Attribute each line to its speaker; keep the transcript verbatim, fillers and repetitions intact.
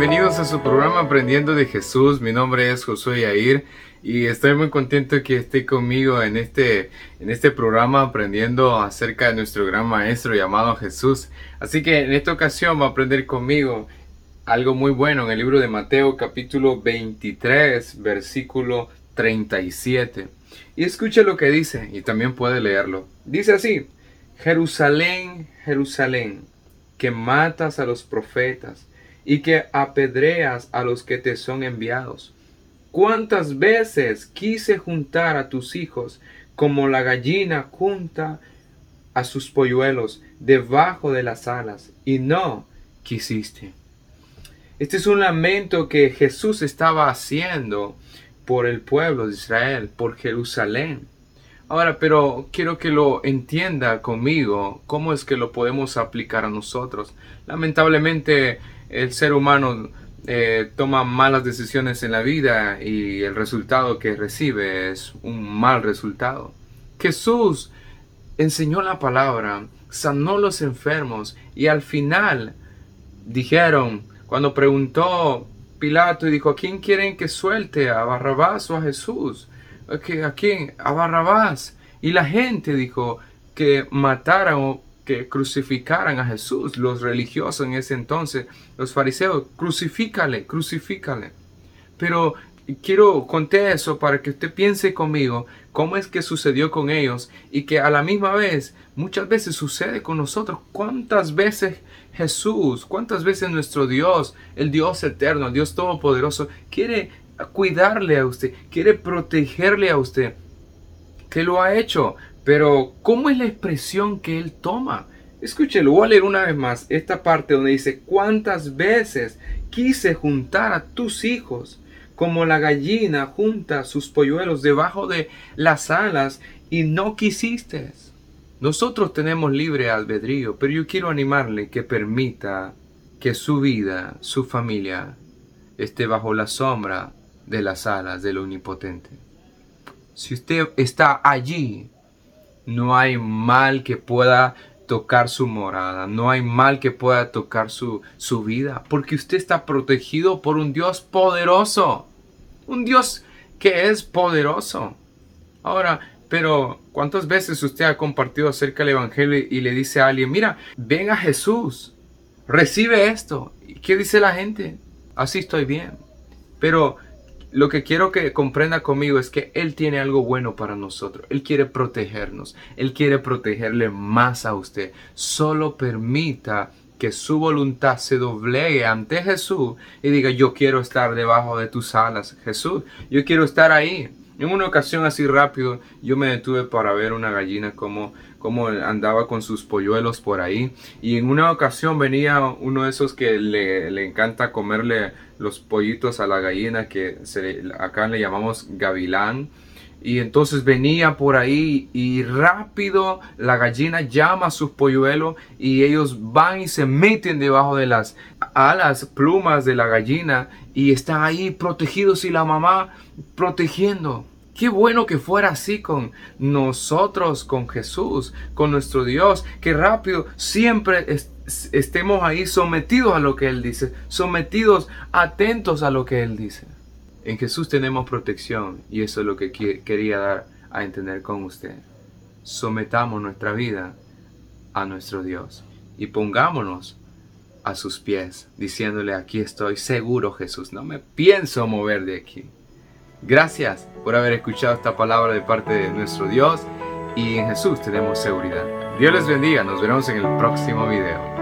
Speaker 1: bienvenidos a su programa Aprendiendo de Jesús. Mi nombre es Josué Yair y estoy muy contento que esté conmigo en este, en este programa aprendiendo acerca de nuestro gran maestro llamado Jesús. Así que en esta ocasión va a aprender conmigo algo muy bueno en el libro de Mateo capítulo veintitrés, versículo treinta y siete. Y escuche lo que dice y también puede leerlo. Dice así: Jerusalén, Jerusalén, que matas a los profetas y que apedreas a los que te son enviados. ¿Cuántas veces quise juntar a tus hijos como la gallina junta a sus polluelos debajo de las alas, y no quisiste? Este es un lamento que Jesús estaba haciendo por el pueblo de Israel, por Jerusalén. Ahora, pero quiero que lo entienda conmigo, cómo es que lo podemos aplicar a nosotros. Lamentablemente, el ser humano eh, toma malas decisiones en la vida y el resultado que recibe es un mal resultado. Jesús enseñó la palabra, sanó los enfermos y al final dijeron, cuando preguntó Pilato y dijo: ¿a quién quieren que suelte? ¿A Barrabás o a Jesús? ¿A quién? A Barrabás. Y la gente dijo que mataran o que crucificaran a Jesús. Los religiosos en ese entonces, los fariseos, crucifícale, crucifícale. Pero quiero contar eso para que usted piense conmigo cómo es que sucedió con ellos y que a la misma vez muchas veces sucede con nosotros. ¿Cuántas veces Jesús, cuántas veces nuestro Dios, el Dios eterno, el Dios todopoderoso, quiere cuidarle a usted, quiere protegerle a usted, que lo ha hecho? Pero ¿cómo es la expresión que Él toma? Escúchelo, voy a leer una vez más esta parte donde dice: ¿cuántas veces quise juntar a tus hijos como la gallina junta sus polluelos debajo de las alas y no quisiste? Nosotros tenemos libre albedrío, pero yo quiero animarle que permita que su vida, su familia, esté bajo la sombra de las alas del Omnipotente. Si usted está allí, no hay mal que pueda tocar su morada, no hay mal que pueda tocar su, su vida, porque usted está protegido por un Dios poderoso, un Dios que es poderoso. Ahora, pero ¿cuántas veces usted ha compartido acerca del Evangelio y le dice a alguien: mira, ven a Jesús, recibe esto? ¿Y qué dice la gente? Así estoy bien. Pero lo que quiero que comprenda conmigo es que Él tiene algo bueno para nosotros. Él quiere protegernos. Él quiere protegerle más a usted. Solo permita que su voluntad se doblegue ante Jesús y diga: yo quiero estar debajo de tus alas, Jesús. Yo quiero estar ahí. En una ocasión así rápido, yo me detuve para ver una gallina como, como andaba con sus polluelos por ahí. Y en una ocasión venía uno de esos que le, le encanta comerle los pollitos a la gallina, que se, acá le llamamos gavilán. Y entonces venía por ahí y rápido la gallina llama a sus polluelos y ellos van y se meten debajo de las alas, plumas de la gallina, y están ahí protegidos y la mamá protegiendo. Qué bueno que fuera así con nosotros, con Jesús, con nuestro Dios, que rápido siempre est estemos ahí sometidos a lo que Él dice, sometidos, atentos a lo que Él dice. En Jesús tenemos protección y eso es lo que quería dar a entender con usted. Sometamos nuestra vida a nuestro Dios y pongámonos a sus pies, diciéndole: aquí estoy seguro, Jesús, no me pienso mover de aquí. Gracias por haber escuchado esta palabra de parte de nuestro Dios, y en Jesús tenemos seguridad. Dios les bendiga, nos veremos en el próximo video.